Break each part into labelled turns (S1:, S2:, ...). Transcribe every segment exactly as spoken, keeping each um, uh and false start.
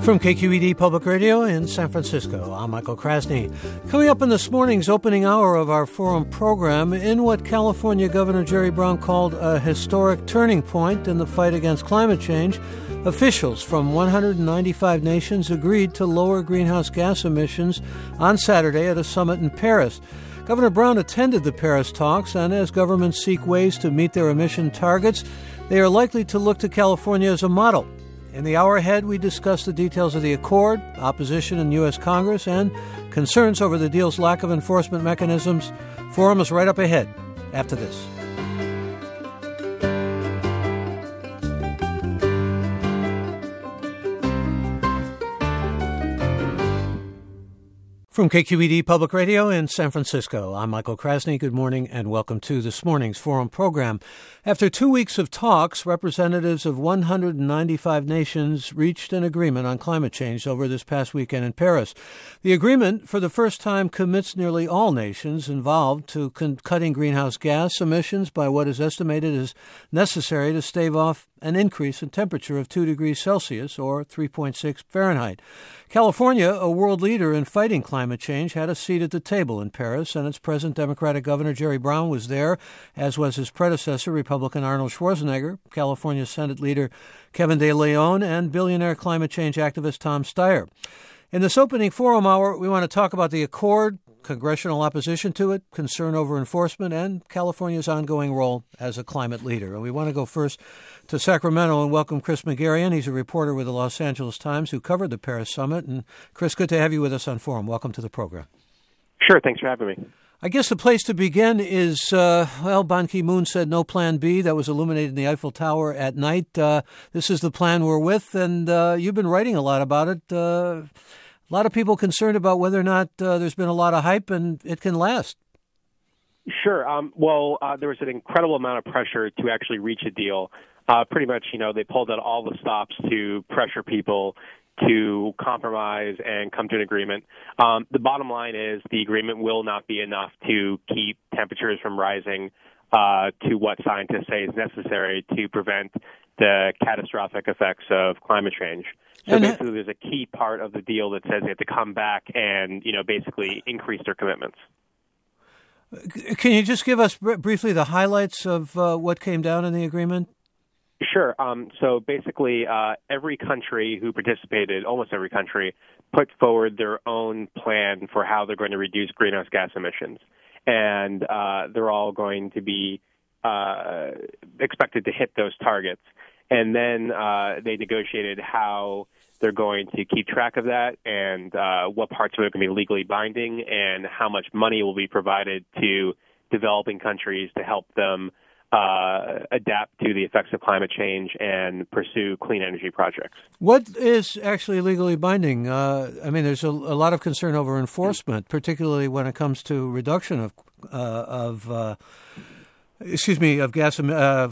S1: From K Q E D Public Radio in San Francisco, I'm Michael Krasny. Coming up in this morning's opening hour of our forum program, in what California Governor Jerry Brown called a historic turning point in the fight against climate change, officials from one hundred ninety-five nations agreed to lower greenhouse gas emissions on Saturday at a summit in Paris. Governor Brown attended the Paris talks, and as governments seek ways to meet their emission targets, they are likely to look to California as a model. In the hour ahead, we discuss the details of the accord, opposition in U S Congress, and concerns over the deal's lack of enforcement mechanisms. Forum is right up ahead after this. From K Q E D Public Radio in San Francisco, I'm Michael Krasny. Good morning and welcome to this morning's Forum program. After two weeks of talks, representatives of one hundred ninety-five nations reached an agreement on climate change over this past weekend in Paris. The agreement, for the first time, commits nearly all nations involved to con- cutting greenhouse gas emissions by what is estimated as necessary to stave off an increase in temperature of two degrees Celsius, or three point six Fahrenheit. California, a world leader in fighting climate change, had a seat at the table in Paris, and its present Democratic Governor Jerry Brown was there, as was his predecessor, Republican Arnold Schwarzenegger, California Senate Leader Kevin De Leon, and billionaire climate change activist Tom Steyer. In this opening forum hour, we want to talk about the accord, congressional opposition to it, concern over enforcement, and California's ongoing role as a climate leader. And we want to go first to Sacramento and welcome Chris Megarian. He's a reporter with the Los Angeles Times who covered the Paris summit. And Chris, good to have you with us on Forum. Welcome to the program.
S2: Sure. Thanks for having me.
S1: I guess the place to begin is, uh, well, Ban Ki-moon said no plan B. That was illuminated in the Eiffel Tower at night. Uh, this is the plan we're with, and uh, you've been writing a lot about it. Uh, a lot of people concerned about whether or not uh, there's been a lot of hype and it can last.
S2: Sure. Um, well, uh, there was an incredible amount of pressure to actually reach a deal. Uh, pretty much, you know, they pulled out all the stops to pressure people to compromise and come to an agreement. Um, the bottom line is the agreement will not be enough to keep temperatures from rising uh, to what scientists say is necessary to prevent the catastrophic effects of climate change. So
S1: and
S2: basically, there's a key part of the deal that says they have to come back and, you know, basically increase their commitments.
S1: Can you just give us br- briefly the highlights of uh, what came down in the agreement?
S2: Sure. Um, so basically, uh, every country who participated, almost every country, put forward their own plan for how they're going to reduce greenhouse gas emissions. And uh, they're all going to be uh, expected to hit those targets. And then uh, they negotiated how they're going to keep track of that and uh, what parts of it are going to be legally binding and how much money will be provided to developing countries to help them Uh, adapt to the effects of climate change and pursue clean energy projects.
S1: What is actually legally binding? Uh, I mean, there's a, a lot of concern over enforcement, particularly when it comes to reduction of uh, of uh, excuse me of gas uh,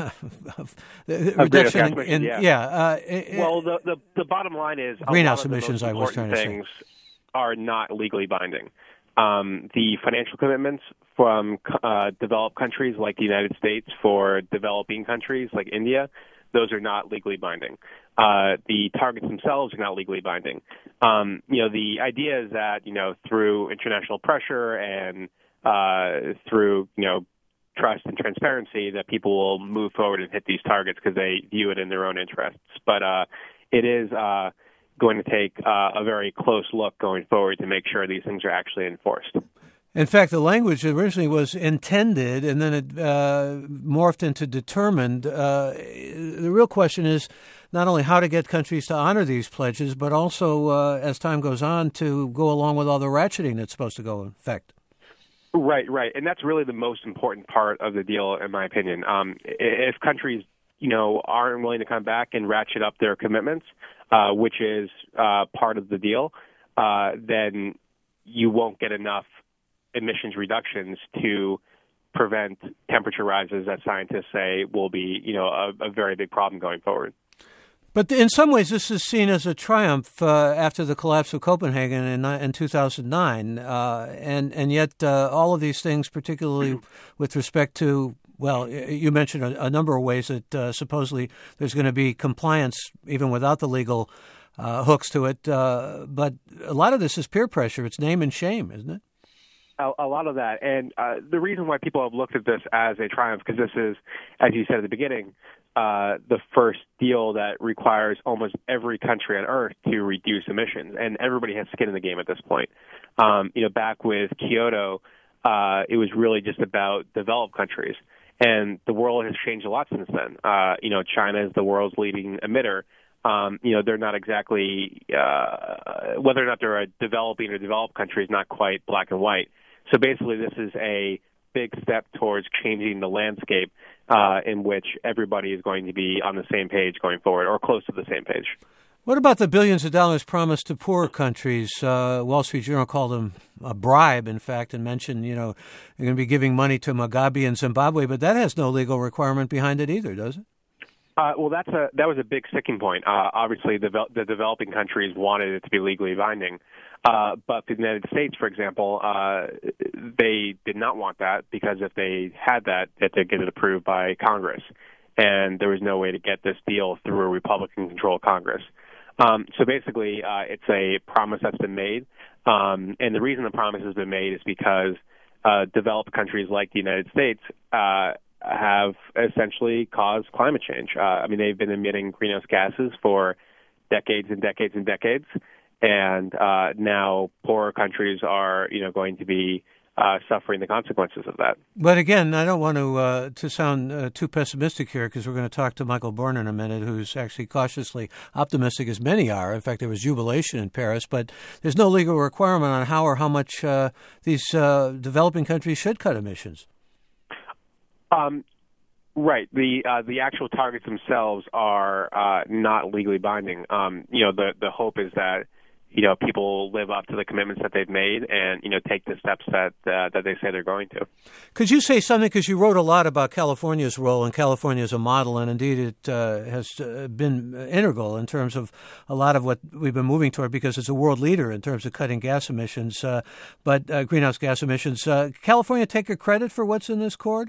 S1: of reduction
S2: gas
S1: in, in
S2: yeah.
S1: yeah. Uh, it,
S2: well, the, the the bottom line is
S1: greenhouse
S2: a lot of
S1: emissions.
S2: The most
S1: I was trying to say
S2: things are not legally binding. Um, the financial commitments from uh, developed countries like the United States for developing countries like India, those are not legally binding. Uh, the targets themselves are not legally binding. Um, you know, the idea is that, you know, through international pressure and uh, through, you know, trust and transparency that people will move forward and hit these targets because they view it in their own interests. But uh, it is uh, going to take uh, a very close look going forward to make sure these things are actually enforced.
S1: In fact, the language originally was intended and then it uh, morphed into determined. Uh, the real question is not only how to get countries to honor these pledges, but also, uh, as time goes on, to go along with all the ratcheting that's supposed to go in effect.
S2: Right, right. And that's really the most important part of the deal, in my opinion. Um, if countries, you know, aren't willing to come back and ratchet up their commitments, uh, which is uh, part of the deal, uh, then you won't get enough emissions reductions to prevent temperature rises that scientists say will be, you know, a, a very big problem going forward.
S1: But in some ways, this is seen as a triumph uh, after the collapse of Copenhagen in, in two thousand nine. Uh, and, and yet uh, all of these things, particularly with respect to, well, you mentioned a, a number of ways that uh, supposedly there's going to be compliance even without the legal uh, hooks to it. Uh, but a lot of this is peer pressure. It's name and shame, isn't it?
S2: A, a lot of that. And uh, the reason why people have looked at this as a triumph, because this is, as you said at the beginning, uh, the first deal that requires almost every country on Earth to reduce emissions. And everybody has skin in the game at this point. Um, you know, back with Kyoto, uh, it was really just about developed countries. And the world has changed a lot since then. Uh, you know, China is the world's leading emitter. Um, you know, they're not exactly, uh, whether or not they're a developing or developed country is not quite black and white. So basically, this is a big step towards changing the landscape uh, in which everybody is going to be on the same page going forward, or close to the same page.
S1: What about the billions of dollars promised to poorer countries? Uh, Wall Street Journal called them a bribe, in fact, and mentioned, you know, they're going to be giving money to Mugabe and Zimbabwe, but that has no legal requirement behind it either, does it?
S2: Uh, well, that's a that was a big sticking point. Uh, obviously, the, the developing countries wanted it to be legally binding, uh, but the United States, for example, uh, they did not want that, because if they had that, they had to get it approved by Congress, and there was no way to get this deal through a Republican-controlled Congress. Um, so basically, uh, it's a promise that's been made, um, and the reason the promise has been made is because uh, developed countries like the United States uh, have essentially caused climate change. Uh, I mean, they've been emitting greenhouse gases for decades and decades and decades, and uh, now poorer countries are, you know, going to be uh, suffering the consequences of that.
S1: But again, I don't want to uh, to sound uh, too pessimistic here, because we're going to talk to Michael Brune in a minute, who's actually cautiously optimistic, as many are. In fact, there was jubilation in Paris, but there's no legal requirement on how or how much uh, these uh, developing countries should cut emissions.
S2: Um, right. The uh, the actual targets themselves are uh, not legally binding. Um, you know, the the hope is that, you know, people live up to the commitments that they've made and, you know, take the steps that uh, that they say they're going to.
S1: Could you say something, because you wrote a lot about California's role, and California as a model, and indeed it uh, has been integral in terms of a lot of what we've been moving toward, because it's a world leader in terms of cutting gas emissions, uh, but uh, greenhouse gas emissions. Uh, California take a credit for what's in this accord?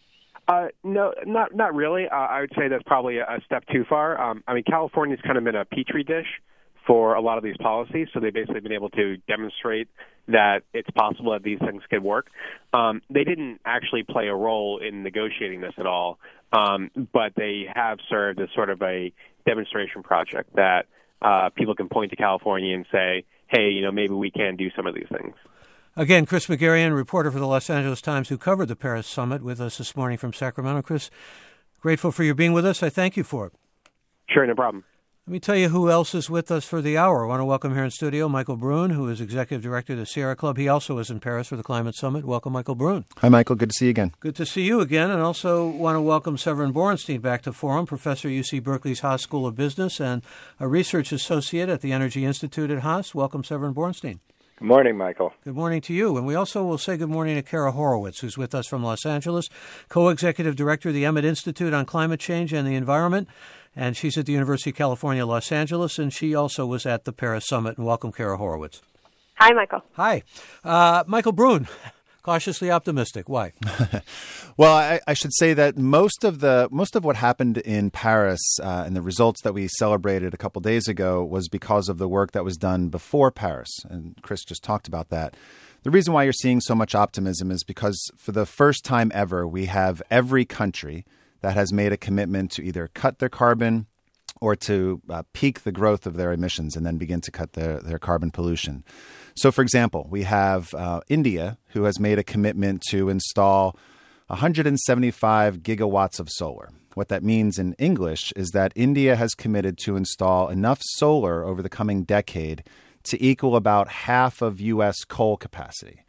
S2: Uh, no, not not really. Uh, I would say that's probably a step too far. Um, I mean, California's kind of been a petri dish for a lot of these policies, so they've basically been able to demonstrate that it's possible that these things could work. Um, they didn't actually play a role in negotiating this at all, um, but they have served as sort of a demonstration project that uh, people can point to California and say, hey, you know, maybe we can do some of these things.
S1: Again, Chris Megarian, reporter for the Los Angeles Times, who covered the Paris Summit, with us this morning from Sacramento. Chris, grateful for your being with us. I thank you for it.
S2: Sure, no problem.
S1: Let me tell you who else is with us for the hour. I want to welcome here in studio Michael Brune, who is Executive Director of the Sierra Club. He also was in Paris for the Climate Summit. Welcome, Michael Brune.
S3: Hi, Michael. Good to see you again.
S1: Good to see you again. And also want to welcome Severin Borenstein back to Forum, professor at U C Berkeley's Haas School of Business and a research associate at the Energy Institute at Haas. Welcome, Severin Borenstein.
S4: Good morning, Michael.
S1: Good morning to you. And we also will say good morning to Kara Horowitz, who's with us from Los Angeles, co-executive director of the Emmett Institute on Climate Change and the Environment. And she's at the University of California, Los Angeles, and she also was at the Paris Summit. And welcome, Kara Horowitz.
S5: Hi, Michael.
S1: Hi. Uh, Michael Brune, cautiously optimistic. Why?
S3: Well, I, I should say that most of the most of what happened in Paris uh, and the results that we celebrated a couple days ago was because of the work that was done before Paris. And Chris just talked about that. The reason why you're seeing so much optimism is because for the first time ever, we have every country that has made a commitment to either cut their carbon or to uh, peak the growth of their emissions and then begin to cut their, their carbon pollution. So, for example, we have uh, India, who has made a commitment to install one hundred seventy-five gigawatts of solar. What that means in English is that India has committed to install enough solar over the coming decade to equal about half of U S coal capacity.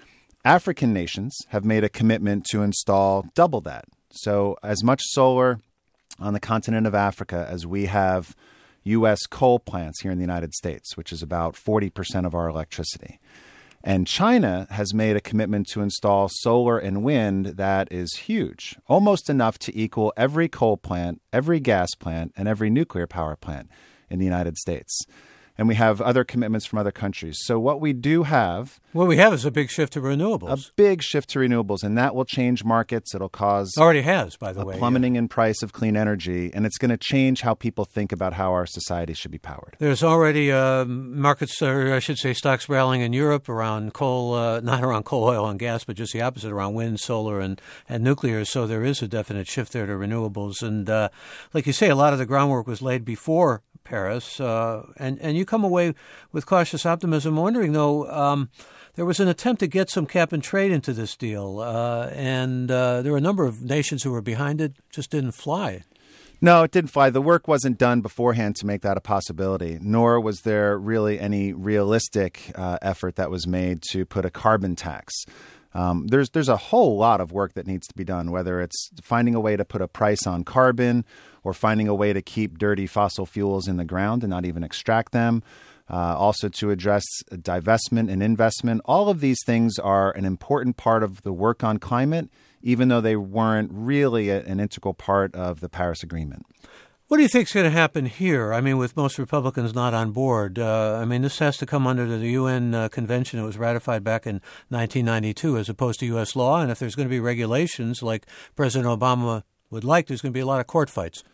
S3: African nations have made a commitment to install double that. So as much solar on the continent of Africa as we have U S coal plants here in the United States, which is about forty percent of our electricity. And China has made a commitment to install solar and wind that is huge, almost enough to equal every coal plant, every gas plant, and every nuclear power plant in the United States. and we have other commitments from other countries. So what we do have...
S1: What we have is a big shift to renewables.
S3: A big shift to renewables, and that will change markets. It'll cause...
S1: Already has, by the
S3: a
S1: way.
S3: plummeting
S1: yeah.
S3: in price of clean energy, and it's going to change how people think about how our society should be powered.
S1: There's already uh, markets, or I should say stocks rallying in Europe around coal, uh, not around coal, oil, and gas, but just the opposite, around wind, solar, and, and nuclear. So there is a definite shift there to renewables. And uh, like you say, a lot of the groundwork was laid before Paris, uh, and, and you come away with cautious optimism. I'm wondering, though, um, there was an attempt to get some cap and trade into this deal, uh, and uh, there were a number of nations who were behind it, just didn't fly.
S3: No, it didn't fly. The work wasn't done beforehand to make that a possibility, nor was there really any realistic uh, effort that was made to put a carbon tax. Um, there's there's a whole lot of work that needs to be done, whether it's finding a way to put a price on carbon or finding a way to keep dirty fossil fuels in the ground and not even extract them. Uh, also to address divestment and investment. All of these things are an important part of the work on climate, even though they weren't really a, an integral part of the Paris Agreement.
S1: What do you think is going to happen here? I mean, with most Republicans not on board, uh, I mean, this has to come under the U N uh, convention that was ratified back in nineteen ninety-two as opposed to U S law. And if there's going to be regulations like President Obama would like, there's going to be a lot of court fights.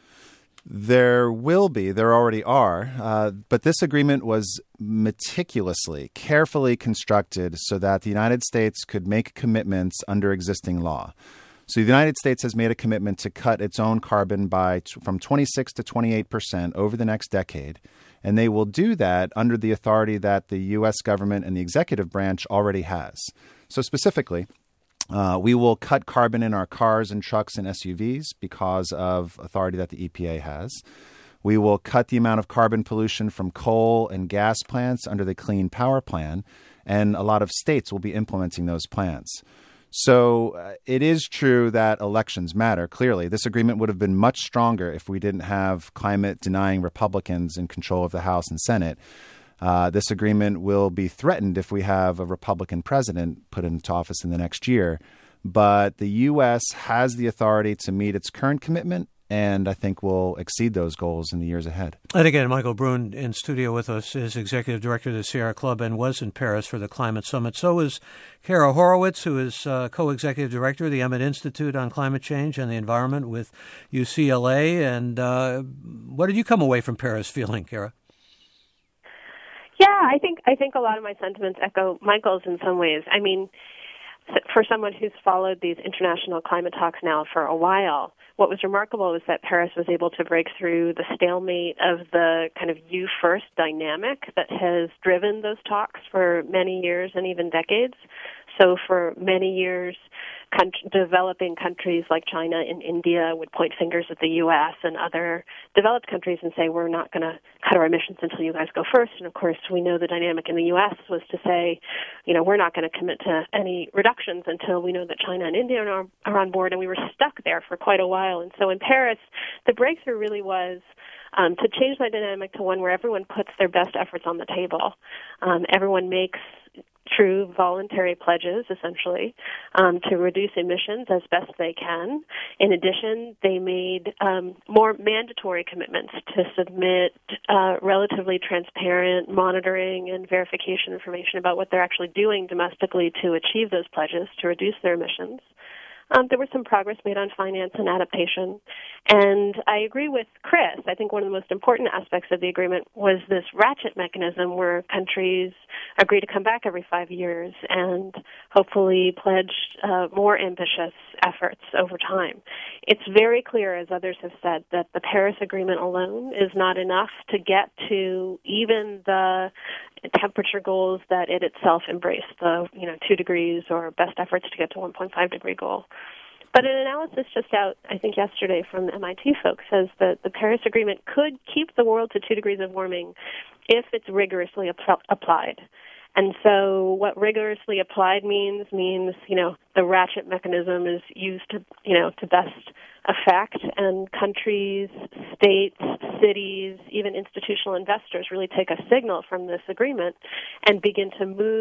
S3: There will be. There already are. Uh, but this agreement was meticulously, carefully constructed so that the United States could make commitments under existing law. So the United States has made a commitment to cut its own carbon by t- from twenty-six to twenty-eight percent over the next decade. And they will do that under the authority that the U S government and the executive branch already has. So specifically, uh, we will cut carbon in our cars and trucks and S U Vs because of authority that the E P A has. We will cut the amount of carbon pollution from coal and gas plants under the Clean Power Plan, and a lot of states will be implementing those plans. So uh, it is true that elections matter. Clearly, this agreement would have been much stronger if we didn't have climate-denying Republicans in control of the House and Senate. Uh, this agreement will be threatened if we have a Republican president put into office in the next year. But the U S has the authority to meet its current commitment, and I think will exceed those goals in the years ahead.
S1: And again, Michael Brune in studio with us is executive director of the Sierra Club and was in Paris for the Climate Summit. So is Kara Horowitz, who is uh, co-executive director of the Emmett Institute on Climate Change and the Environment with U C L A. And uh, what did you come away from Paris feeling, Kara?
S4: Yeah, I think I think a lot of my sentiments echo Michael's in some ways. I mean, for someone who's followed these international climate talks now for a while, what was remarkable was that Paris was able to break through the stalemate of the kind of you first dynamic that has driven those talks for many years and even decades. So for many years, country, developing countries like China and India would point fingers at the U S and other developed countries and say, we're not going to cut our emissions until you guys go first. And, of course, we know the dynamic in the U S was to say, you know, we're not going to commit to any reductions until we know that China and India are, are on board. And we were stuck there for quite a while. And so in Paris, the breakthrough really was um, to change that dynamic to one where everyone puts their best efforts on the table. Um, everyone makes true voluntary pledges, essentially, um, to reduce emissions as best they can. In addition, they made um, more mandatory commitments to submit uh, relatively transparent monitoring and verification information about what they're actually doing domestically to achieve those pledges, to reduce their emissions. Um, there was some progress made on finance and adaptation. And I agree with Chris. I think one of the most important aspects of the agreement was this ratchet mechanism where countries agree to come back every five years and hopefully pledge uh, more ambitious efforts over time. It's very clear, as others have said, that the Paris Agreement alone is not enough to get to even the temperature goals that it itself embraced, the you know two degrees or best efforts to get to one point five degree goal. But an analysis just out, I think yesterday, from the M I T folks says that the Paris Agreement could keep the world to two degrees of warming if it's rigorously ap- applied. And so what rigorously applied means, means, you know, the ratchet mechanism is used to, you know, to best effect, and countries, states, cities, even institutional investors really take a signal from this agreement and begin to move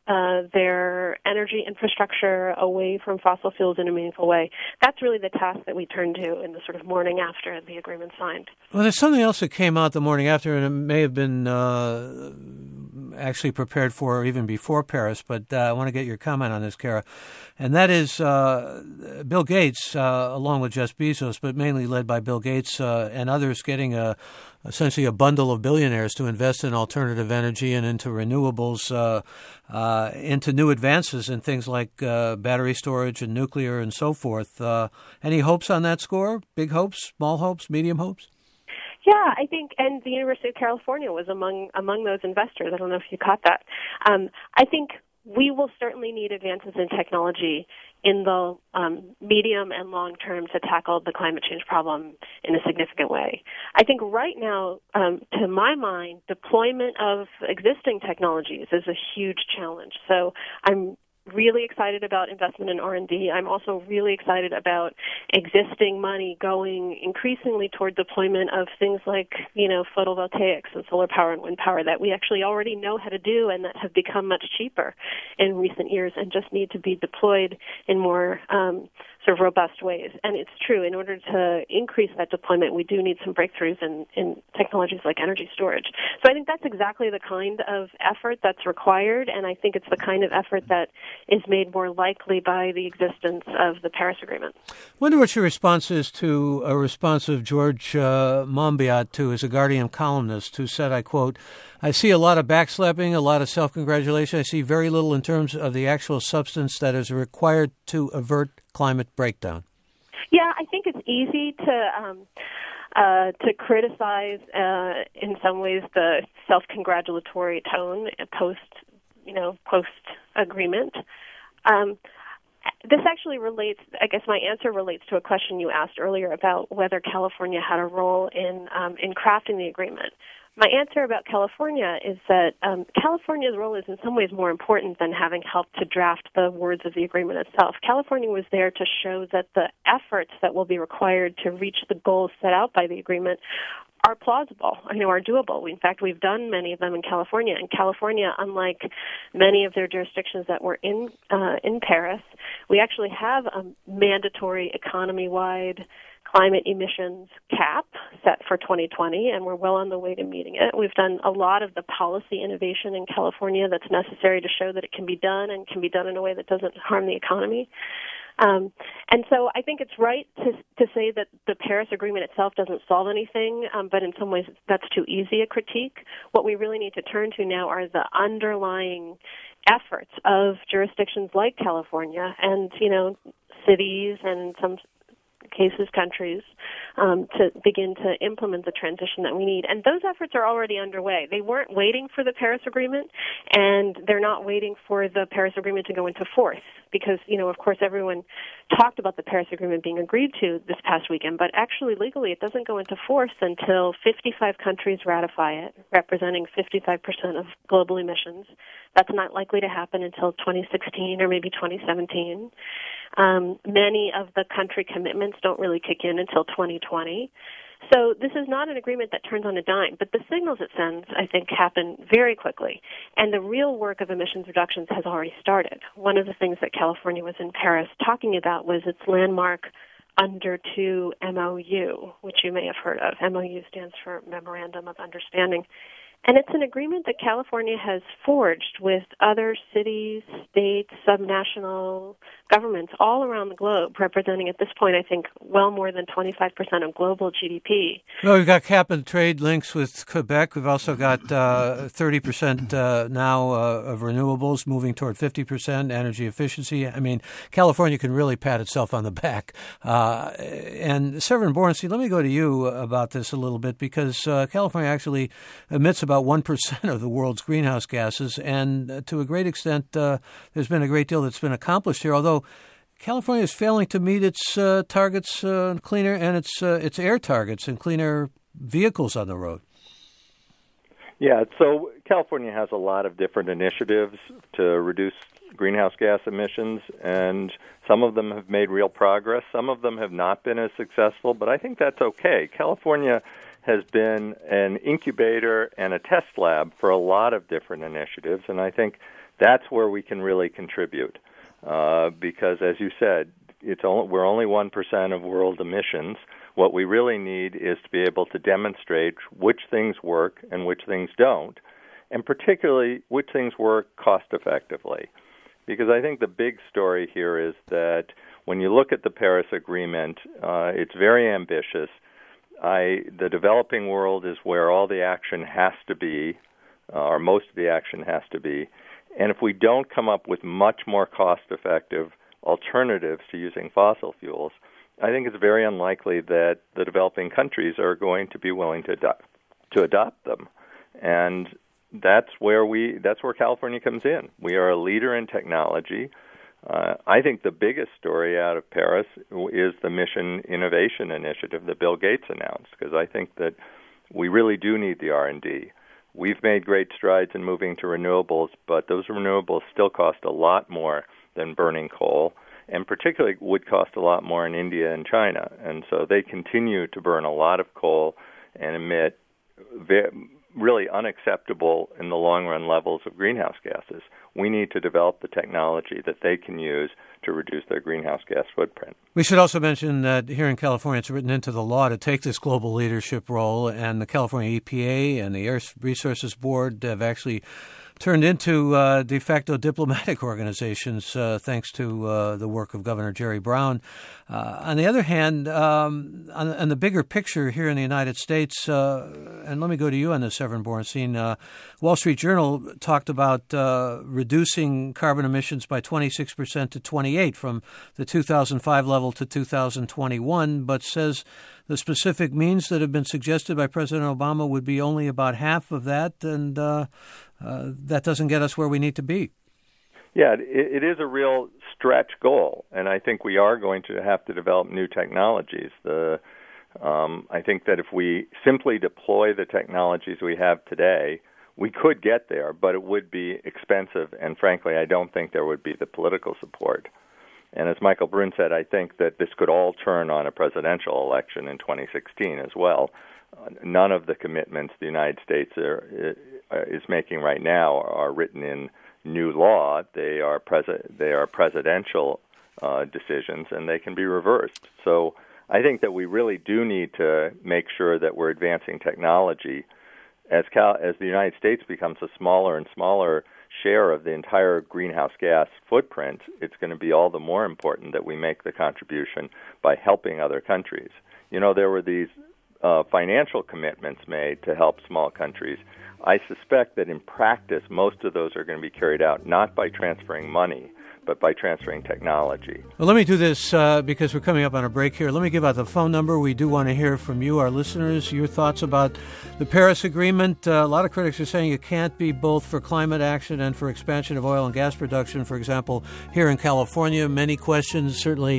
S4: uh, their energy infrastructure away from fossil fuels in a meaningful way. That's really the task that we turn to in the sort of morning after the agreement signed.
S1: Well, there's something else that came out the morning after, and it may have been uh, actually prepared for even before Paris, but uh, I want to get your comment on this, Kara. And that is uh, Bill Gates, uh, along with Jeff Bezos, but mainly led by Bill Gates uh, and others, getting a, essentially a bundle of billionaires to invest in alternative energy and into renewables, uh, uh, into new advances in things like uh, battery storage and nuclear and so forth. Uh, any hopes on that score? Big hopes, small hopes, medium hopes?
S4: Yeah, I think, and the University of California was among among those investors. I don't know if you caught that. Um, I think we will certainly need advances in technology in the um, medium and long term to tackle the climate change problem in a significant way. I think right now, um, to my mind, deployment of existing technologies is a huge challenge. So I'm really excited about investment in R and D. I'm also really excited about existing money going increasingly toward deployment of things like, you know, photovoltaics and solar power and wind power that we actually already know how to do and that have become much cheaper in recent years and just need to be deployed in more um, sort of robust ways. And it's true, in order to increase that deployment, we do need some breakthroughs in, in technologies like energy storage. So I think that's exactly the kind of effort that's required, and I think it's the kind of effort that is made more likely by the existence of the Paris Agreement.
S1: I wonder what your response is to a response of George uh, Monbiot, who is a Guardian columnist, who said, I quote, "I see a lot of backslapping, a lot of self-congratulation. I see very little in terms of the actual substance that is required to avert climate breakdown."
S4: Yeah, I think it's easy to um, uh, to criticize, uh, in some ways, the self-congratulatory tone post, you know, post-agreement. Um, this actually relates, I guess my answer relates to a question you asked earlier about whether California had a role in um, in crafting the agreement. My answer about California is that um, California's role is in some ways more important than having helped to draft the words of the agreement itself. California was there to show that the efforts that will be required to reach the goals set out by the agreement are plausible, you know, are doable. In fact, we've done many of them in California. And California, unlike many of their jurisdictions that were in uh, in Paris, we actually have a mandatory economy-wide climate emissions cap set for twenty twenty, and we're well on the way to meeting it. We've done a lot of the policy innovation in California that's necessary to show that it can be done and can be done in a way that doesn't harm the economy. Um, and so I think it's right to to say that the Paris Agreement itself doesn't solve anything, um, but in some ways that's too easy a critique. What we really need to turn to now are the underlying efforts of jurisdictions like California and, you know, cities and in some cases countries um, to begin to implement the transition that we need. And those efforts are already underway. They weren't waiting for the Paris Agreement, and they're not waiting for the Paris Agreement to go into force because, you know, of course, everyone talked about the Paris Agreement being agreed to this past weekend, but actually legally it doesn't go into force until fifty-five countries ratify it, representing fifty-five percent of global emissions. That's not likely to happen until twenty sixteen or maybe twenty seventeen. Um, many of the country commitments don't really kick in until twenty twenty. So this is not an agreement that turns on a dime, but the signals it sends, I think, happen very quickly. And the real work of emissions reductions has already started. One of the things that California was in Paris talking about was its landmark Under two M O U, which you may have heard of. M O U stands for Memorandum of Understanding. And it's an agreement that California has forged with other cities, states, subnational governments all around the globe, representing at this point, I think, well more than twenty-five percent of global G D P.
S1: Well, we've got cap and trade links with Quebec. We've also got uh, thirty percent uh, now uh, of renewables moving toward fifty percent energy efficiency. I mean, California can really pat itself on the back. Uh, and Severin Borenstein, let me go to you about this a little bit because uh, California actually emits about one percent of the world's greenhouse gases, and uh, to a great extent, uh, there's been a great deal that's been accomplished here, although California is failing to meet its uh, targets uh, cleaner and its uh, its air targets and cleaner vehicles on the road.
S5: Yeah, so California has a lot of different initiatives to reduce greenhouse gas emissions, and some of them have made real progress. Some of them have not been as successful, but I think that's okay. California has been an incubator and a test lab for a lot of different initiatives, and I think That's where we can really contribute, uh, because, as you said, it's only, we're only one percent of world emissions. What we really need is to be able to demonstrate which things work and which things don't, and particularly which things work cost-effectively. Because I think the big story here is that when you look at the Paris Agreement, uh, it's very ambitious. I, the developing world is where all the action has to be, uh, or most of the action has to be. And if we don't come up with much more cost-effective alternatives to using fossil fuels, I think it's very unlikely that the developing countries are going to be willing to adopt, to adopt them. And that's where we that's where California comes in. We are a leader in technology. Uh, I think the biggest story out of Paris is the Mission Innovation Initiative that Bill Gates announced, because I think that we really do need the R and D. We've made great strides in moving to renewables, but those renewables still cost a lot more than burning coal, and particularly would cost a lot more in India and China. And so they continue to burn a lot of coal and emit very, really unacceptable in the long run levels of greenhouse gases. We need to develop the technology that they can use to reduce their greenhouse gas footprint.
S1: We should also mention that here in California, it's written into the law to take this global leadership role, and the California E P A and the Air Resources Board have actually turned into uh, de facto diplomatic organizations uh, thanks to uh, the work of Governor Jerry Brown. Uh, on the other hand, um, on, on the bigger picture here in the United States, uh, and let me go to you on this, Severin Borenstein, uh, Wall Street Journal talked about uh, reducing carbon emissions by twenty-six percent to twenty-eight from the two thousand five level to two thousand twenty-one, but says the specific means that have been suggested by President Obama would be only about half of that, and uh, uh, that doesn't get us where we need to be.
S5: Yeah, it, it is a real stretch goal, and I think we are going to have to develop new technologies. The um, I think that if we simply deploy the technologies we have today, we could get there, but it would be expensive, and frankly, I don't think there would be the political support. And as Michael Brune said, I think that this could all turn on a presidential election in twenty sixteen as well. Uh, none of the commitments the United States are, is making right now are written in new law. They are pres- they are presidential uh, decisions, and they can be reversed. So I think that we really do need to make sure that we're advancing technology. As Cal- as the United States becomes a smaller and smaller share of the entire greenhouse gas footprint, it's going to be all the more important that we make the contribution by helping other countries. You know, there were these uh, financial commitments made to help small countries. I suspect that in practice, most of those are going to be carried out not by transferring money, but by transferring technology.
S1: Well, let me do this uh, because we're coming up on a break here. Let me give out the phone number. We do want to hear from you, our listeners, your thoughts about the Paris Agreement. Uh, a lot of critics are saying you can't be both for climate action and for expansion of oil and gas production. For example, here in California, many questions, certainly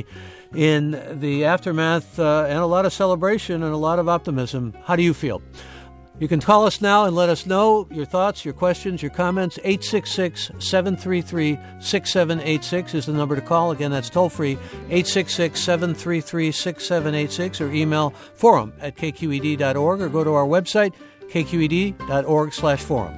S1: in the aftermath, uh, and a lot of celebration and a lot of optimism. How do you feel? You can call us now and let us know your thoughts, your questions, your comments. eight six six, seven three three, six seven eight six is the number to call. Again, that's toll-free, eight six six, seven three three, six seven eight six, or email forum at k q e d dot org, or go to our website, k q e d dot org slash forum.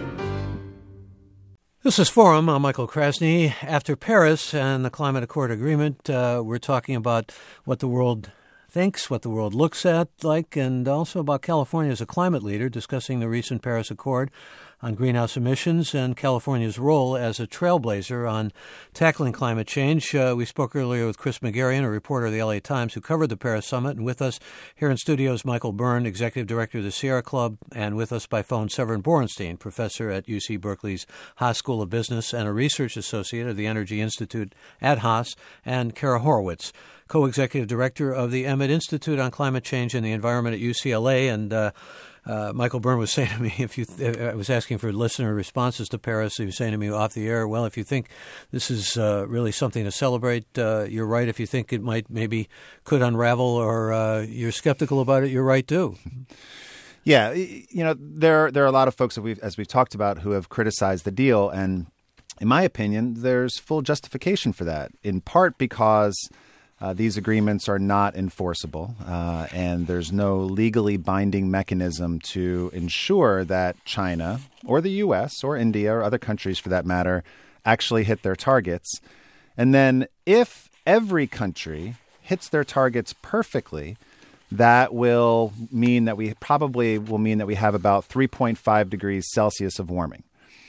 S1: This is Forum. I'm Michael Krasny. After Paris and the Climate Accord Agreement, uh, we're talking about what the world thinks, what the world looks at like, and also about California as a climate leader, discussing the recent Paris Accord on greenhouse emissions and California's role as a trailblazer on tackling climate change. Uh, we spoke earlier with Chris Megarian, a reporter of the L A Times, who covered the Paris Summit, and with us here in studio is Michael Byrne, executive director of the Sierra Club, and with us by phone, Severin Borenstein, professor at U C Berkeley's Haas School of Business and a research associate of the Energy Institute at Haas, and Kara Horowitz, co-executive director of the Emmett Institute on Climate Change and the Environment at U C L A. And uh, uh, Michael Byrne was saying to me, if you, th- I was asking for listener responses to Paris. He was saying to me off the air, well, if you think this is uh, really something to celebrate, uh, you're right. If you think it might maybe could unravel, or uh, you're skeptical about it, you're right too.
S3: Yeah, you know, there there are a lot of folks that we've, as we've talked about, who have criticized the deal, and in my opinion, there's full justification for that. In part because uh, these agreements are not enforceable, uh, and there's no legally binding mechanism to ensure that China or the U S or India or other countries, for that matter, actually hit their targets. And then if every country hits their targets perfectly, that will mean that we probably will mean that we have about three point five degrees Celsius of warming.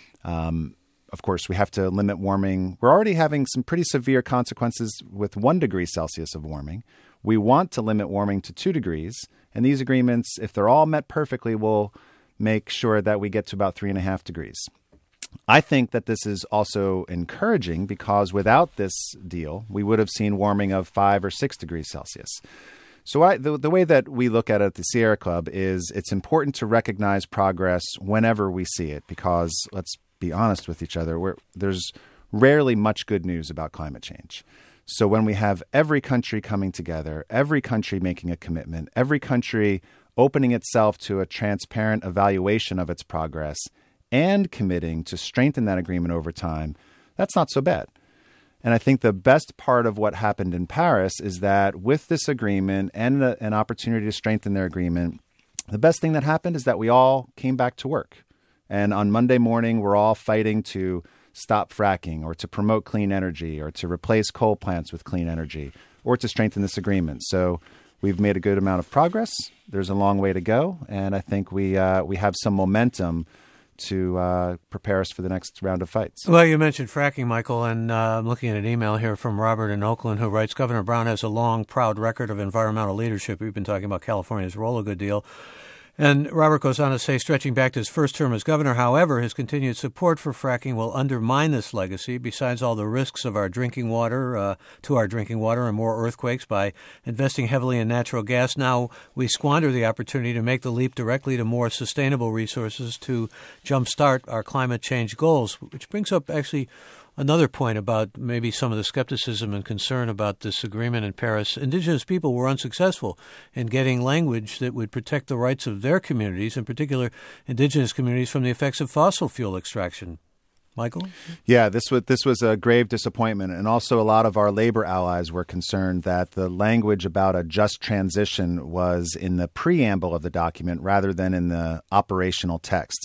S3: Um, Of course, we have to limit warming. We're already having some pretty severe consequences with one degree Celsius of warming. We want to limit warming to two degrees. And these agreements, if they're all met perfectly, will make sure that we get to about three and a half degrees. I think that this is also encouraging because without this deal, we would have seen warming of five or six degrees Celsius. So I, the, the way that we look at it at the Sierra Club is it's important to recognize progress whenever we see it because, let's be honest with each other, we're, there's rarely much good news about climate change. So when we have every country coming together, every country making a commitment, every country opening itself to a transparent evaluation of its progress and committing to strengthen that agreement over time, that's not so bad. And I think the best part of what happened in Paris is that with this agreement and a, an opportunity to strengthen their agreement, the best thing that happened is that we all came back to work. And on Monday morning, we're all fighting to stop fracking or to promote clean energy or to replace coal plants with clean energy or to strengthen this agreement. So we've made a good amount of progress. There's a long way to go. And I think we uh, we have some momentum to uh, prepare us for the next round of fights.
S1: Well, you mentioned fracking, Michael, and uh, I'm looking at an email here from Robert in Oakland who writes, Governor Brown has a long, proud record of environmental leadership. We've been talking about California's role a good deal. And Robert goes on to say, stretching back to his first term as governor, however, his continued support for fracking will undermine this legacy, besides all the risks of our drinking water, uh, to our drinking water and more earthquakes. By investing heavily in natural gas, now we squander the opportunity to make the leap directly to more sustainable resources to jumpstart our climate change goals, which brings up actually another point about maybe some of the skepticism and concern about this agreement in Paris. Indigenous people were unsuccessful in getting language that would protect the rights of their communities, in particular indigenous communities, from the effects of fossil fuel extraction. Michael?
S3: Yeah, this was this was a grave disappointment. And also a lot of our labor allies were concerned that the language about a just transition was in the preamble of the document rather than in the operational text.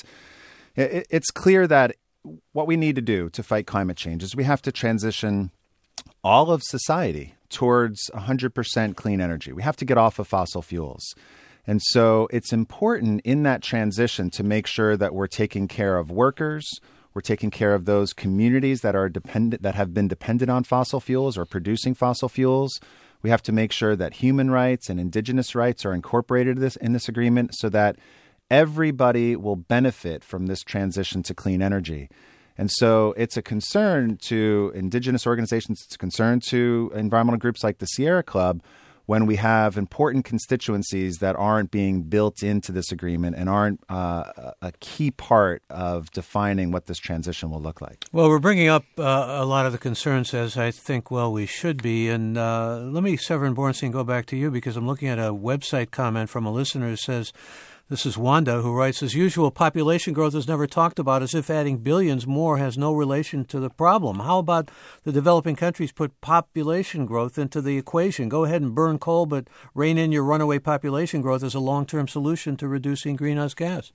S3: It, it's clear that what we need to do to fight climate change is we have to transition all of society towards one hundred percent clean energy. We have to get off of fossil fuels. And so it's important in that transition to make sure that we're taking care of workers, we're taking care of those communities that are dependent, that have been dependent on fossil fuels or producing fossil fuels. We have to make sure that human rights and indigenous rights are incorporated in this, in this agreement so that everybody will benefit from this transition to clean energy. And so it's a concern to indigenous organizations, it's a concern to environmental groups like the Sierra Club when we have important constituencies that aren't being built into this agreement and aren't uh, a key part of defining what this transition will look like.
S1: Well, we're bringing up uh, a lot of the concerns, as I think, well, we should be. And uh, let me, Severin Bornstein, go back to you because I'm looking at a website comment from a listener who says, this is Wanda, who writes, as usual, population growth is never talked about as if adding billions more has no relation to the problem. How about the developing countries put population growth into the equation? Go ahead and burn coal, but rein in your runaway population growth as a long-term solution to reducing greenhouse gas.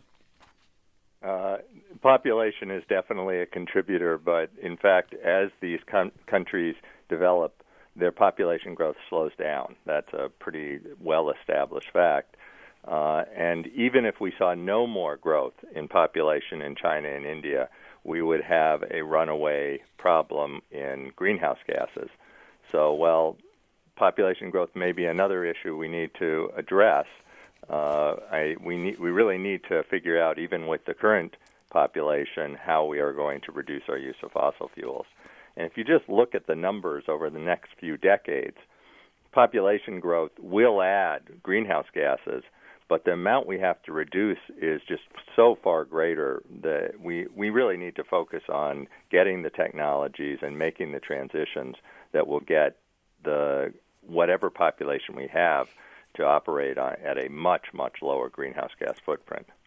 S5: Uh, population is definitely a contributor, but in fact, as these com- countries develop, their population growth slows down. That's a pretty well-established fact. Uh, and even if we saw no more growth in population in China and India, we would have a runaway problem in greenhouse gases. So while population growth may be another issue we need to address, uh, I, we, need, we really need to figure out, even with the current population, how we are going to reduce our use of fossil fuels. And if you just look at the numbers over the next few decades, population growth will add greenhouse gases, but the amount we have to reduce is just so far greater that we, we really need to focus on getting the technologies and making the transitions that will get the whatever population we have to operate on, at a much, much lower greenhouse gas footprint.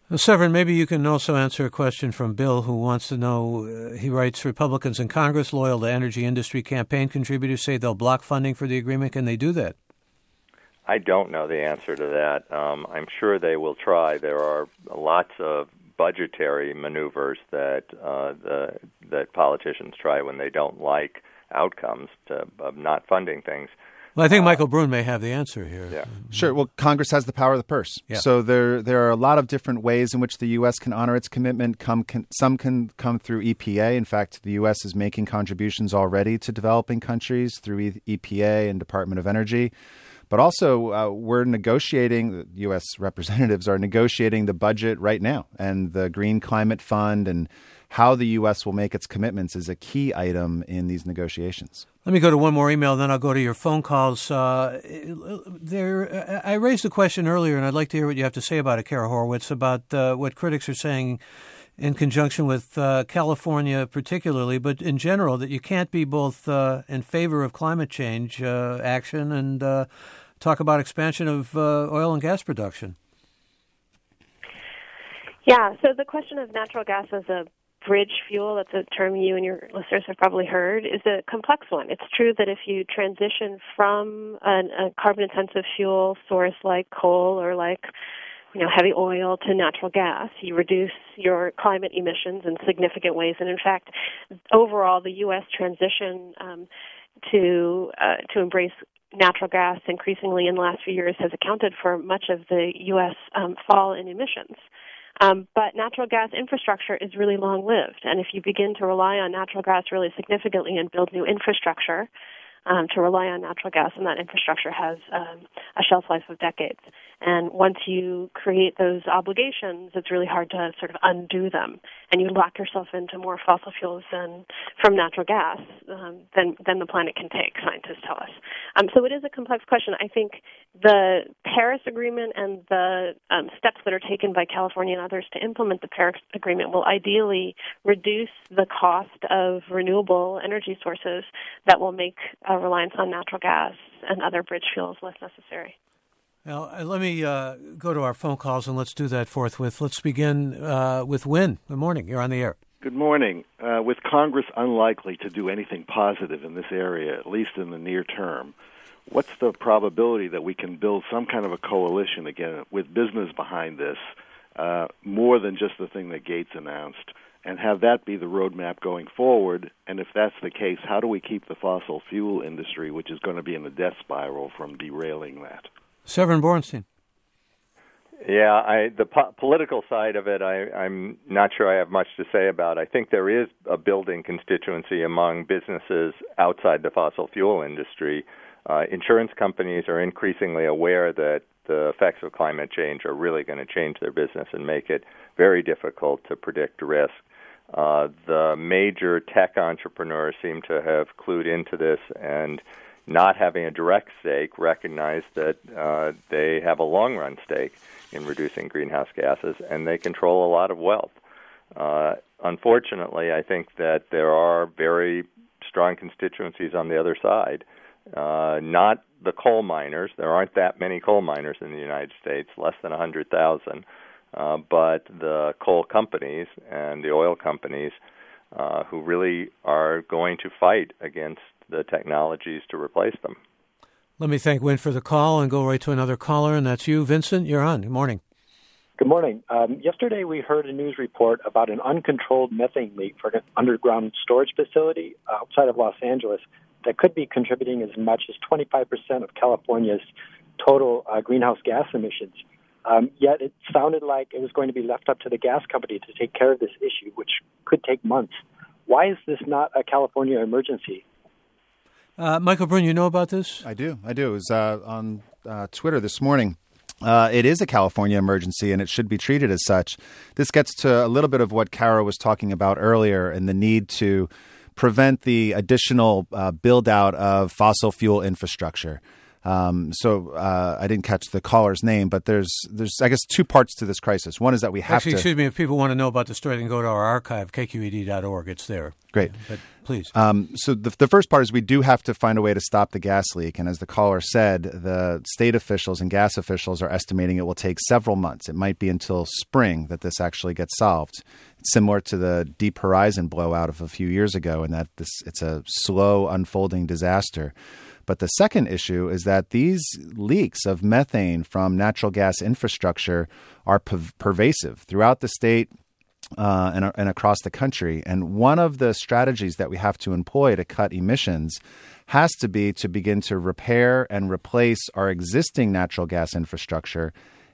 S1: Well, Severin, maybe you can also answer a question from Bill, who wants to know, uh, he writes, Republicans in Congress, loyal to energy industry campaign contributors, say they'll block funding for the agreement. Can they do that?
S5: I don't know the answer to that. Um, I'm sure they will try. There are lots of budgetary maneuvers that uh, the, that politicians try when they don't like outcomes to, of not funding things.
S1: Well, I think uh, Michael Brune may have the answer here.
S5: Yeah.
S3: Sure. Well, Congress has the power of the purse.
S1: Yeah.
S3: So there there are a lot of different ways in which the U S can honor its commitment. Come, can, some can come through E P A. In fact, the U S is making contributions already to developing countries through E P A and Department of Energy. But also, uh, we're negotiating, the U S representatives are negotiating the budget right now. And the Green Climate Fund and how the U S will make its commitments is a key item in these negotiations.
S1: Let me go to one more email, then I'll go to your phone calls. Uh, there, I raised a question earlier, and I'd like to hear what you have to say about it, Kara Horowitz, about uh, what critics are saying in conjunction with uh, California particularly, but in general, that you can't be both uh, in favor of climate change uh, action and uh, talk about expansion of uh, oil and gas production.
S4: Yeah, so the question of natural gas as a bridge fuel, that's a term you and your listeners have probably heard, is a complex one. It's true that if you transition from an, a carbon-intensive fuel source like coal or like you know, heavy oil to natural gas, you reduce your climate emissions in significant ways. And in fact, overall, the U S transition um, to uh, to embrace natural gas increasingly in the last few years has accounted for much of the U S um, fall in emissions. Um, but natural gas infrastructure is really long-lived, and if you begin to rely on natural gas really significantly and build new infrastructure um, to rely on natural gas, and that infrastructure has um, a shelf life of decades. And once you create those obligations, it's really hard to sort of undo them, and you lock yourself into more fossil fuels than from natural gas um, than than the planet can take, scientists tell us. Um, so it is a complex question. I think the Paris Agreement and the um, steps that are taken by California and others to implement the Paris Agreement will ideally reduce the cost of renewable energy sources that will make a reliance on natural gas and other bridge fuels less necessary.
S1: Now, let me uh, go to our phone calls, and let's do that forthwith. Let's begin uh, with Win. Good morning. You're on the air.
S6: Good morning. Uh, with Congress unlikely to do anything positive in this area, at least in the near term, what's the probability that we can build some kind of a coalition again with business behind this, uh, more than just the thing that Gates announced, and have that be the roadmap going forward? And if that's the case, how do we keep the fossil fuel industry, which is going to be in the death spiral, from derailing that?
S1: Severin Borenstein.
S5: Yeah, I, the po- political side of it, I, I'm not sure I have much to say about. I think there is a building constituency among businesses outside the fossil fuel industry. Uh, insurance companies are increasingly aware that the effects of climate change are really going to change their business and make it very difficult to predict risk. Uh, the major tech entrepreneurs seem to have clued into this, and not having a direct stake, recognize that uh, they have a long-run stake in reducing greenhouse gases, and they control a lot of wealth. Uh, unfortunately, I think that there are very strong constituencies on the other side. Uh, not the coal miners. There aren't that many coal miners in the United States, less than one hundred thousand. Uh, but the coal companies and the oil companies uh, who really are going to fight against the technologies to replace them.
S1: Let me thank Win for the call and go right to another caller, and that's you, Vincent. You're on. Good morning.
S7: Good morning. Um, yesterday we heard a news report about an uncontrolled methane leak for an underground storage facility outside of Los Angeles that could be contributing as much as twenty-five percent of California's total uh, greenhouse gas emissions. Um, yet it sounded like it was going to be left up to the gas company to take care of this issue, which could take months. Why is this not a California emergency?
S1: Uh, Michael Brune, you know about this?
S3: I do. I do. It was uh, on uh, Twitter this morning. Uh, it is a California emergency, and it should be treated as such. This gets to a little bit of what Kara was talking about earlier, and the need to prevent the additional uh, build-out of fossil fuel infrastructure. Um, so uh, I didn't catch the caller's name, but there's, there's I guess, two parts to this crisis. One is that we have
S1: Actually,
S3: to...
S1: excuse me, if people want to know about the story, they can go to our archive, K Q E D dot org. It's there.
S3: Great.
S1: But please.
S3: Um, so the, the first part is we do have to find a way to stop the gas leak. And as the caller said, the state officials and gas officials are estimating it will take several months. It might be until spring that this actually gets solved. It's similar to the Deep Horizon blowout of a few years ago in that this it's a slow unfolding disaster. But the second issue is that these leaks of methane from natural gas infrastructure are per- pervasive throughout the state uh, and, and across the country. And one of the strategies that we have to employ to cut emissions has to be to begin to repair and replace our existing natural gas infrastructure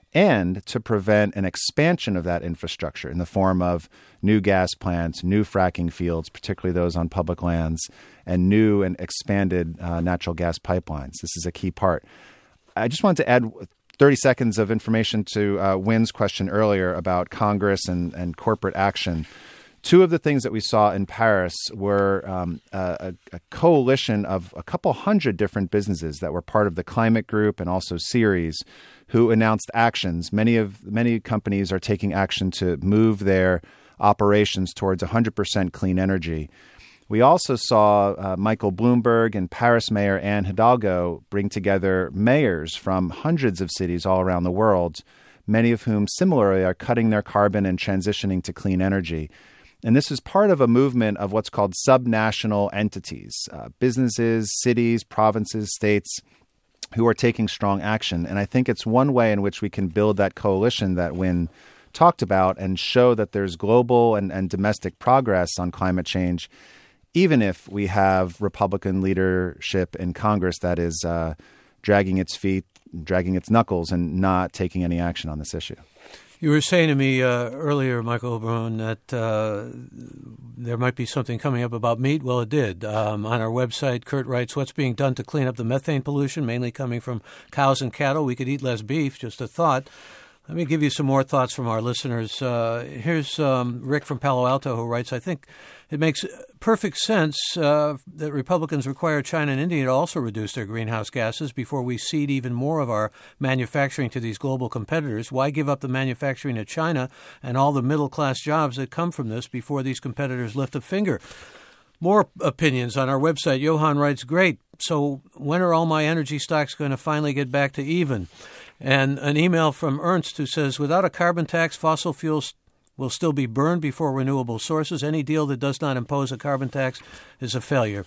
S3: and to prevent an expansion of that infrastructure in the form of new gas plants, new fracking fields, particularly those on public lands, and new and expanded uh, natural gas pipelines. This is a key part. I just wanted to add thirty seconds of information to uh, Wynn's question earlier about Congress and, and corporate action. Two of the things that we saw in Paris were um, a, a coalition of a couple hundred different businesses that were part of the Climate Group and also Ceres, who announced actions. Many of many companies are taking action to move their operations towards one hundred percent clean energy. We also saw uh, Michael Bloomberg and Paris Mayor Anne Hidalgo bring together mayors from hundreds of cities all around the world, many of whom similarly are cutting their carbon and transitioning to clean energy. And this is part of a movement of what's called subnational entities, uh, businesses, cities, provinces, states who are taking strong action. And I think it's one way in which we can build that coalition that Wynn talked about and show that there's global and, and domestic progress on climate change, even if we have Republican leadership in Congress that is uh, dragging its feet, dragging its knuckles, and not taking any action on this issue.
S1: You were saying to me uh, earlier, Michael Brown, that uh, there might be something coming up about meat. Well, it did. Um, on our website, Kurt writes, what's being done to clean up the methane pollution, mainly coming from cows and cattle? We could eat less beef, just a thought. Let me give you some more thoughts from our listeners. Uh, here's um, Rick from Palo Alto who writes, I think it makes perfect sense uh, that Republicans require China and India to also reduce their greenhouse gases before we cede even more of our manufacturing to these global competitors. Why give up the manufacturing to China and all the middle-class jobs that come from this before these competitors lift a finger? More opinions on our website. Johan writes, great. So when are all my energy stocks going to finally get back to even? And an email from Ernst who says, without a carbon tax, fossil fuels will still be burned before renewable sources. Any deal that does not impose a carbon tax is a failure.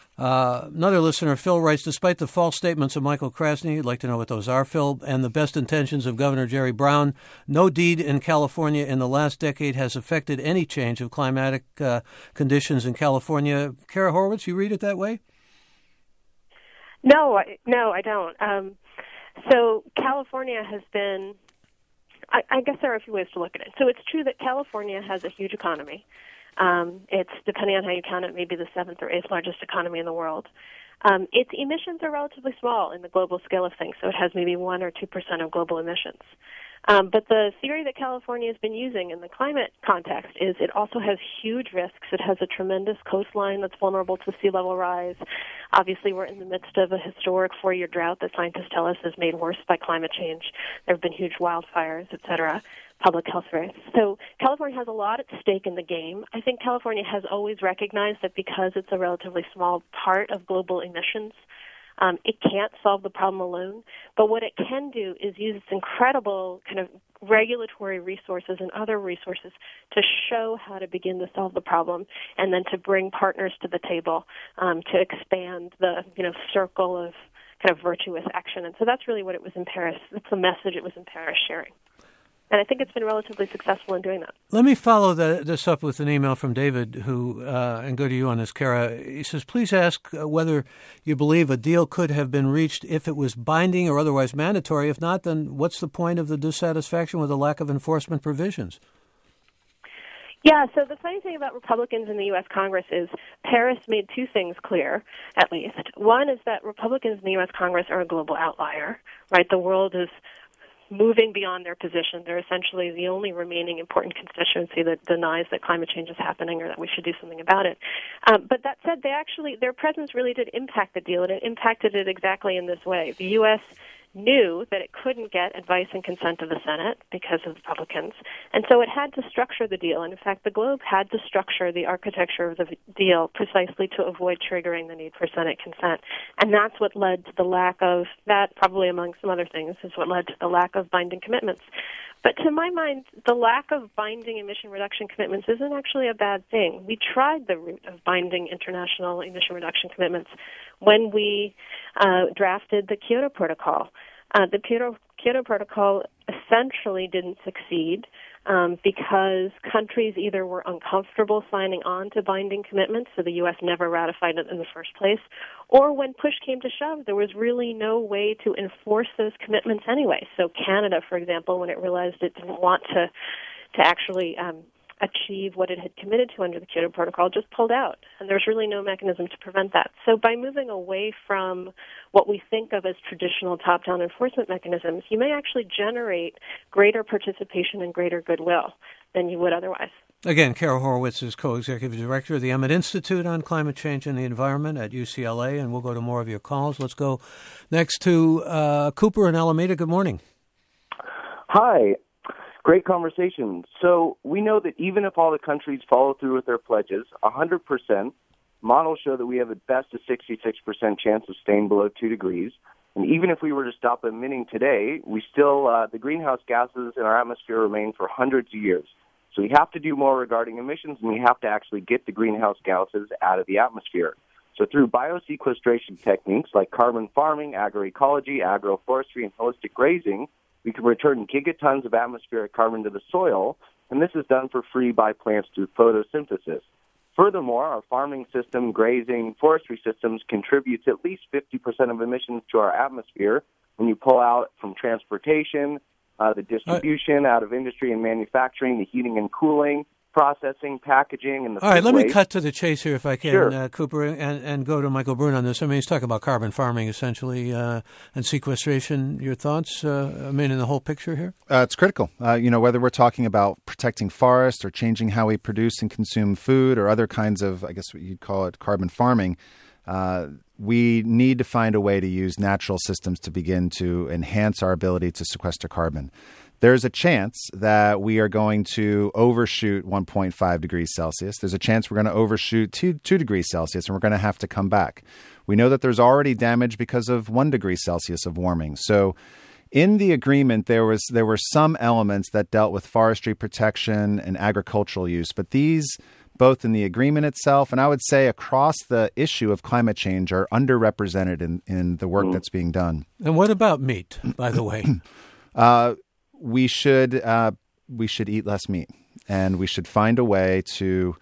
S1: Uh, another listener, Phil, writes, despite the false statements of Michael Krasny, I'd like to know what those are, Phil, and the best intentions of Governor Jerry Brown, no deed in California in the last decade has affected any change of climatic uh, conditions in California. Kara Horowitz, you read it that way?
S4: No, I, no, I don't. Um, so California has been, I, I guess there are a few ways to look at it. So it's true that California has a huge economy. Um, it's, depending on how you count it, maybe the seventh or eighth largest economy in the world. Um, its emissions are relatively small in the global scale of things, so it has maybe one or two percent of global emissions. Um, but the theory that California has been using in the climate context is it also has huge risks. It has a tremendous coastline that's vulnerable to sea level rise. Obviously, we're in the midst of a historic four-year drought that scientists tell us is made worse by climate change. There have been huge wildfires, et cetera, public health risks. So California has a lot at stake in the game. I think California has always recognized that because it's a relatively small part of global emissions, Um, it can't solve the problem alone, but what it can do is use its incredible kind of regulatory resources and other resources to show how to begin to solve the problem, and then to bring partners to the table um, to expand the you know circle of kind of virtuous action. And so that's really what it was in Paris. That's the message it was in Paris sharing. And I think it's been relatively successful in doing that.
S1: Let me follow the, this up with an email from David, who, uh, and go to you on this, Kara. He says, please ask whether you believe a deal could have been reached if it was binding or otherwise mandatory. If not, then what's the point of the dissatisfaction with the lack of enforcement provisions?
S4: Yeah, so the funny thing about Republicans in the U S Congress is Paris made two things clear, at least. One is that Republicans in the U S Congress are a global outlier, right? The world is moving beyond their position. They're essentially the only remaining important constituency that denies that climate change is happening or that we should do something about it. Um, but that said, they actually their presence really did impact the deal, and it impacted it exactly in this way. The U S knew that it couldn't get advice and consent of the Senate because of the Republicans, and so it had to structure the deal. And in fact, the Globe had to structure the architecture of the deal precisely to avoid triggering the need for Senate consent. And that's what led to the lack of, that probably among some other things, is what led to the lack of binding commitments. But to my mind, the lack of binding emission reduction commitments isn't actually a bad thing. We tried the route of binding international emission reduction commitments when we uh, drafted the Kyoto Protocol. Uh, the Kyoto, Kyoto Protocol essentially didn't succeed um, because countries either were uncomfortable signing on to binding commitments, so the U S never ratified it in the first place, or when push came to shove, there was really no way to enforce those commitments anyway. So Canada, for example, when it realized it didn't want to to actually um, achieve what it had committed to under the Kyoto Protocol, just pulled out. And there's really no mechanism to prevent that. So by moving away from what we think of as traditional top-down enforcement mechanisms, you may actually generate greater participation and greater goodwill than you would otherwise.
S1: Again, Carol Horowitz is co-executive director of the Emmett Institute on Climate Change and the Environment at U C L A, and we'll go to more of your calls. Let's go next to uh, Cooper in Alameda. Good morning.
S8: Hi. Great conversation. So we know that even if all the countries follow through with their pledges, one hundred percent, models show that we have at best a sixty-six percent chance of staying below two degrees. And even if we were to stop emitting today, we still, uh, the greenhouse gases in our atmosphere remain for hundreds of years. So we have to do more regarding emissions, and we have to actually get the greenhouse gases out of the atmosphere. So through biosequestration techniques like carbon farming, agroecology, agroforestry, and holistic grazing, we can return gigatons of atmospheric carbon to the soil, and this is done for free by plants through photosynthesis. Furthermore, our farming system, grazing, forestry systems contributes at least fifty percent of emissions to our atmosphere when you pull out from transportation, uh, the distribution out of industry and manufacturing, the heating and cooling, processing, packaging, and the
S1: All right, let
S8: waste.
S1: me cut to the chase here if I can,
S8: Sure.
S1: uh, Cooper, and, and go to Michael Brune on this. I mean, he's talking about carbon farming, essentially, uh, and sequestration. Your thoughts, uh, I mean, in the whole picture here?
S3: Uh, it's critical. Uh, you know, whether we're talking about protecting forests or changing how we produce and consume food or other kinds of, I guess what you'd call it, carbon farming, uh, we need to find a way to use natural systems to begin to enhance our ability to sequester carbon. There's a chance that we are going to overshoot one point five degrees Celsius. There's a chance we're going to overshoot two, two degrees Celsius, and we're going to have to come back. We know that there's already damage because of one degree Celsius of warming. So in the agreement, there was there were some elements that dealt with forestry protection and agricultural use, but these, both in the agreement itself and I would say across the issue of climate change, are underrepresented in, in the work mm. that's being done.
S1: And what about meat, by the way?
S3: uh, we should uh, we should eat less meat, and we should find a way to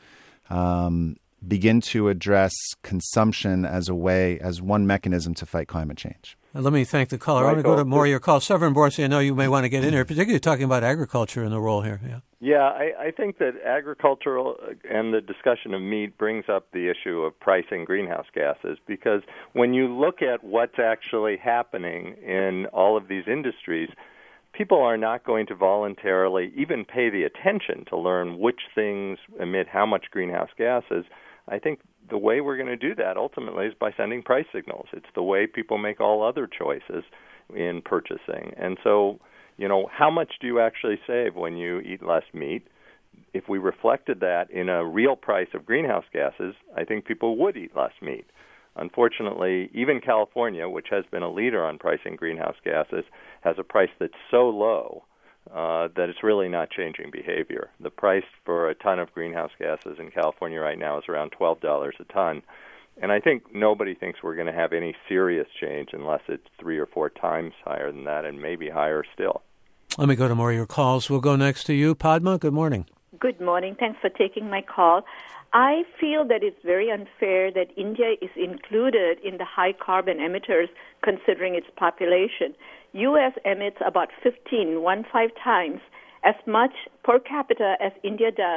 S3: um, begin to address consumption as a way, as one mechanism to fight climate change.
S1: And let me thank the caller. I want to go to more of your calls. Severin Borsi, I know you may want to get in here, particularly talking about agriculture and the role here. Yeah,
S5: yeah I, I think that agricultural and the discussion of meat brings up the issue of pricing greenhouse gases, because when you look at what's actually happening in all of these industries, people are not going to voluntarily even pay the attention to learn which things emit how much greenhouse gases. I think the way we're going to do that ultimately is by sending price signals. It's the way people make all other choices in purchasing. And so, you know, how much do you actually save when you eat less meat? If we reflected that in a real price of greenhouse gases, I think people would eat less meat. Unfortunately, even California, which has been a leader on pricing greenhouse gases, has a price that's so low uh, that it's really not changing behavior. The price for a ton of greenhouse gases in California right now is around twelve dollars a ton. And I think nobody thinks we're going to have any serious change unless it's three or four times higher than that, and maybe higher still.
S1: Let me go to more of your calls. We'll go next to you. Padma, good morning.
S9: Good morning. Thanks for taking my call. I feel that it's very unfair that India is included in the high carbon emitters considering its population. U S emits about fifteen, one five times as much per capita as India does,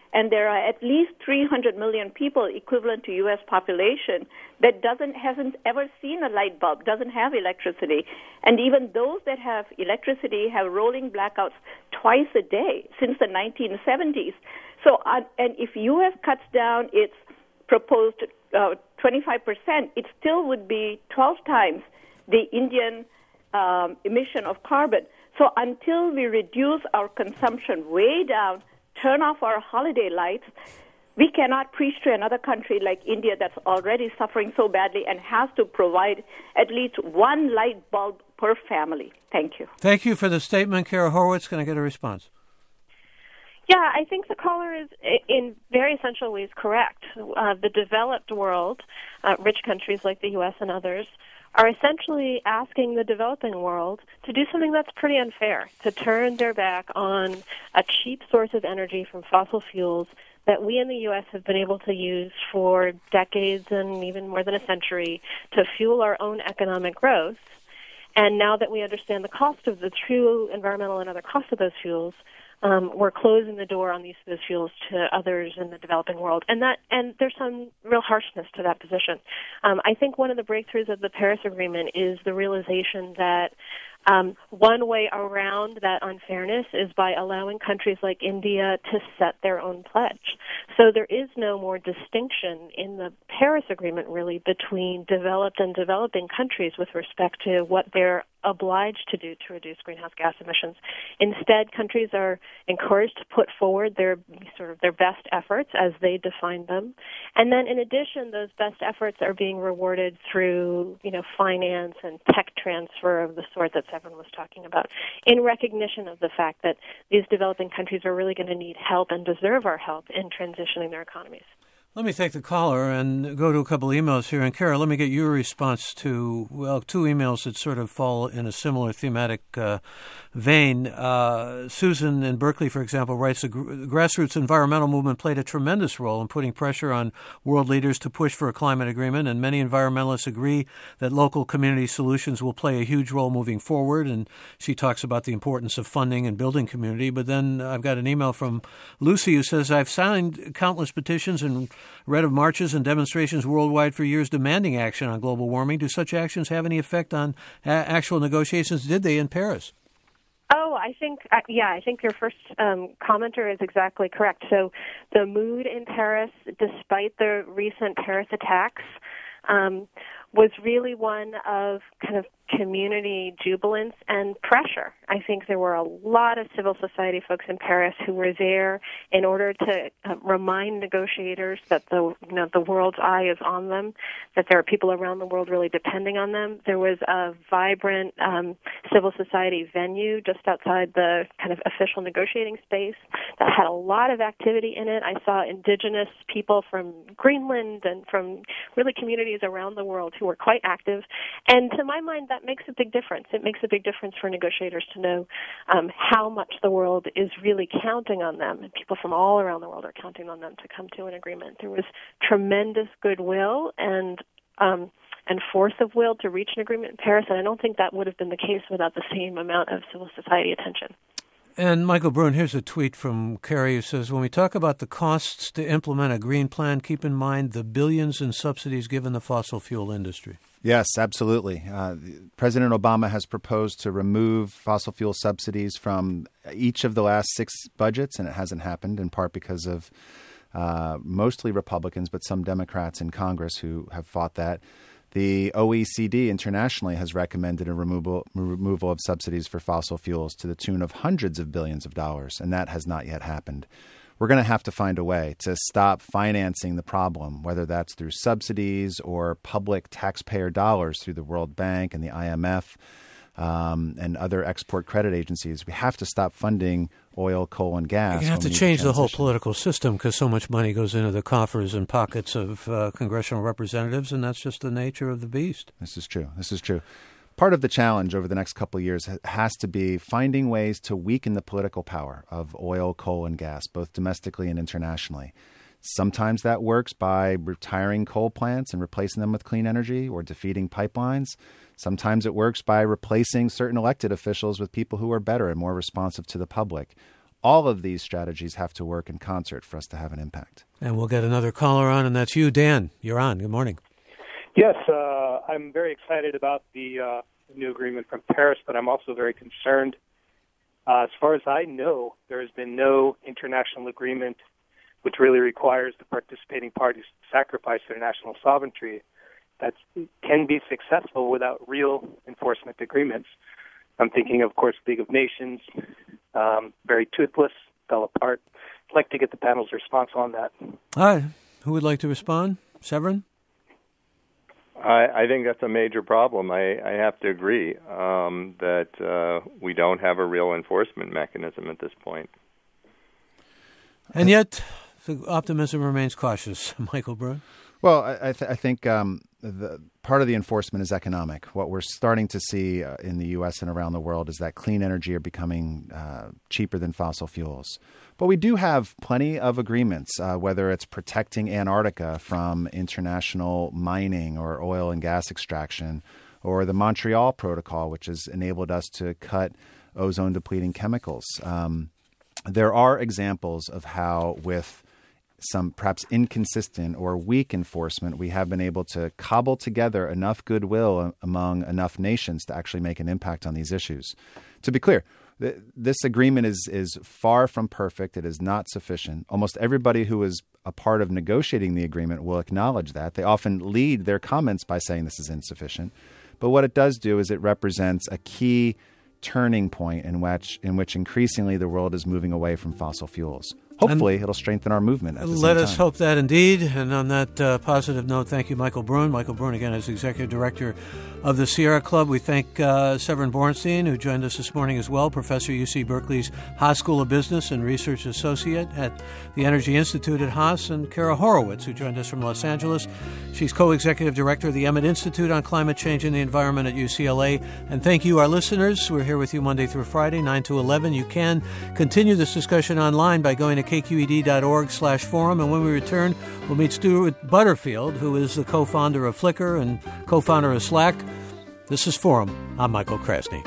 S9: and there are at least three hundred million people equivalent to U S population that doesn't hasn't ever seen a light bulb, doesn't have electricity. And even those that have electricity have rolling blackouts twice a day since the nineteen seventies. So, uh, and if U S cuts down its proposed uh, twenty-five percent, it still would be twelve times the Indian um, emission of carbon. So until we reduce our consumption way down, turn off our holiday lights, we cannot preach to another country like India that's already suffering so badly and has to provide at least one light bulb per family. Thank you.
S1: Thank you for the statement, Kara Horwitz. Can I get a response?
S4: Yeah, I think the caller is, in very essential ways, correct. Uh, the developed world, uh, rich countries like the U S and others, are essentially asking the developing world to do something that's pretty unfair, to turn their back on a cheap source of energy from fossil fuels that we in the U S have been able to use for decades and even more than a century to fuel our own economic growth. And now that we understand the cost of the true environmental and other costs of those fuels, Um, we're closing the door on these those fuels to others in the developing world, and that and there's some real harshness to that position. Um, I think one of the breakthroughs of the Paris Agreement is the realization that um, one way around that unfairness is by allowing countries like India to set their own pledge. So there is no more distinction in the Paris Agreement, really, between developed and developing countries with respect to what they're obliged to do to reduce greenhouse gas emissions. Instead, countries are encouraged to put forward their sort of their best efforts as they define them, and then in addition, those best efforts are being rewarded through, you know, finance and tech transfer of the sort that Severin was talking about, in recognition of the fact that these developing countries are really going to need help and deserve our help in transitioning their economies.
S1: Let me thank the caller and go to a couple of emails here. And Kara, let me get your response to, well, two emails that sort of fall in a similar thematic uh, vein. Uh, Susan in Berkeley, for example, writes, the grassroots environmental movement played a tremendous role in putting pressure on world leaders to push for a climate agreement, and many environmentalists agree that local community solutions will play a huge role moving forward. And she talks about the importance of funding and building community. But then I've got an email from Lucy who says, I've signed countless petitions and read of marches and demonstrations worldwide for years demanding action on global warming. Do such actions have any effect on a- actual negotiations? Did they in Paris?
S4: Oh, I think, uh, yeah, I think your first um, commenter is exactly correct. So the mood in Paris, despite the recent Paris attacks, um, was really one of kind of community jubilance and pressure. I think there were a lot of civil society folks in Paris who were there in order to uh, remind negotiators that the you know the world's eye is on them, that there are people around the world really depending on them. There was a vibrant um, civil society venue just outside the kind of official negotiating space that had a lot of activity in it. I saw indigenous people from Greenland and from really communities around the world who were quite active. And to my mind, that makes a big difference. It makes a big difference for negotiators to know um, how much the world is really counting on them, and people from all around the world are counting on them to come to an agreement. There was tremendous goodwill and um, and force of will to reach an agreement in Paris, and I don't think that would have been the case without the same amount of civil society attention.
S1: And Michael Brune, here's a tweet from Kerry who says, when we talk about the costs to implement a green plan, keep in mind the billions in subsidies given the fossil fuel industry.
S3: Yes, absolutely. Uh, President Obama has proposed to remove fossil fuel subsidies from each of the last six budgets, and it hasn't happened in part because of uh, mostly Republicans, but some Democrats in Congress who have fought that. The O E C D internationally has recommended a removal, removal of subsidies for fossil fuels to the tune of hundreds of billions of dollars, and that has not yet happened. We're going to have to find a way to stop financing the problem, whether that's through subsidies or public taxpayer dollars through the World Bank and the I M F um, and other export credit agencies. We have to stop funding oil, coal, and gas.
S1: You have to change the whole political system because so much money goes into the coffers and pockets of uh, congressional representatives, and that's just the nature of the beast.
S3: This is true. This is true. Part of the challenge over the next couple of years has to be finding ways to weaken the political power of oil, coal, and gas, both domestically and internationally. Sometimes that works by retiring coal plants and replacing them with clean energy or defeating pipelines. Sometimes it works by replacing certain elected officials with people who are better and more responsive to the public. all of these strategies have to work in concert for us to have an impact.
S1: And we'll get another caller on, and that's you, Dan. You're on. Good morning.
S10: Yes, uh, I'm very excited about the uh, new agreement from Paris, but I'm also very concerned. Uh, as far as I know, there has been no international agreement which really requires the participating parties to sacrifice their national sovereignty that can be successful without real enforcement agreements. I'm thinking, of course, League of Nations, um, very toothless, fell apart. I'd like to get the panel's response on that.
S1: All right. Who would like to respond? Severin?
S5: I, I think that's a major problem. I, I have to agree um, that uh, we don't have a real enforcement mechanism at this point.
S1: And yet, the optimism remains cautious. Michael Brune?
S3: Well, I, I, th- I think um, the part of the enforcement is economic. What we're starting to see uh, in the U S and around the world is that clean energy are becoming uh, cheaper than fossil fuels. But we do have plenty of agreements, uh, whether it's protecting Antarctica from international mining or oil and gas extraction, or the Montreal Protocol, which has enabled us to cut ozone-depleting chemicals. Um, there are examples of how, with some perhaps inconsistent or weak enforcement, we have been able to cobble together enough goodwill among enough nations to actually make an impact on these issues. To be clear, th- this agreement is is far from perfect. It is not sufficient. Almost everybody who is a part of negotiating the agreement will acknowledge that. They often lead their comments by saying this is insufficient. But what it does do is it represents a key turning point in which in which increasingly the world is moving away from fossil fuels. Hopefully, and it'll strengthen our movement at the
S1: let
S3: same
S1: us
S3: time.
S1: hope that indeed. And on that uh, positive note, thank you, Michael Brune. Michael Brune, again, is Executive Director of the Sierra Club. We thank uh, Severin Borenstein, who joined us this morning as well, Professor at U C Berkeley's Haas School of Business and Research Associate at the Energy Institute at Haas, and Kara Horowitz, who joined us from Los Angeles. She's Co-Executive Director of the Emmett Institute on Climate Change and the Environment at U C L A. And thank you, our listeners. We're here with you Monday through Friday, nine to eleven. You can continue this discussion online by going to k q e d dot org slash forum. And when we return, we'll meet Stuart Butterfield, who is the co-founder of Flickr and co-founder of Slack. This is Forum. I'm Michael Krasny.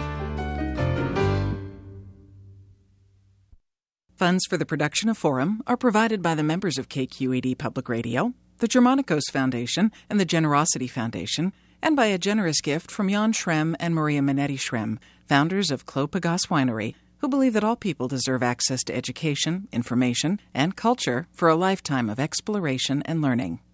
S11: Funds for the production of Forum are provided by the members of K Q E D Public Radio, the Germanicos Foundation, and the Generosity Foundation, and by a generous gift from Jan Schrem and Maria Minetti Schrem, founders of Clos Pegase Winery, who believe that all people deserve access to education, information, and culture for a lifetime of exploration and learning.